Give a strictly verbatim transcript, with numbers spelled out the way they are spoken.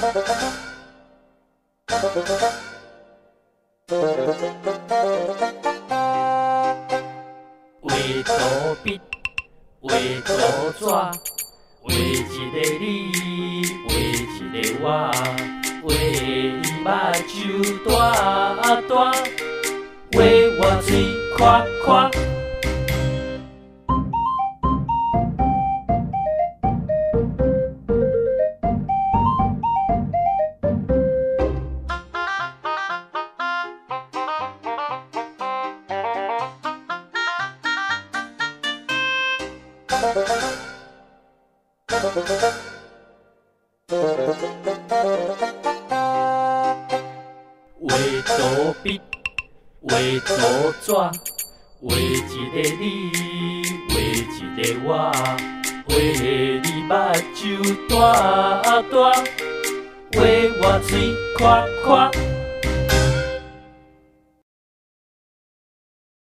画图笔，画图纸，画一个你，画一个我，画你目睭大大，画我嘴夸夸。画图笔，画图纸，画一个你，画一个我，画你目睭大大，画我嘴夸夸。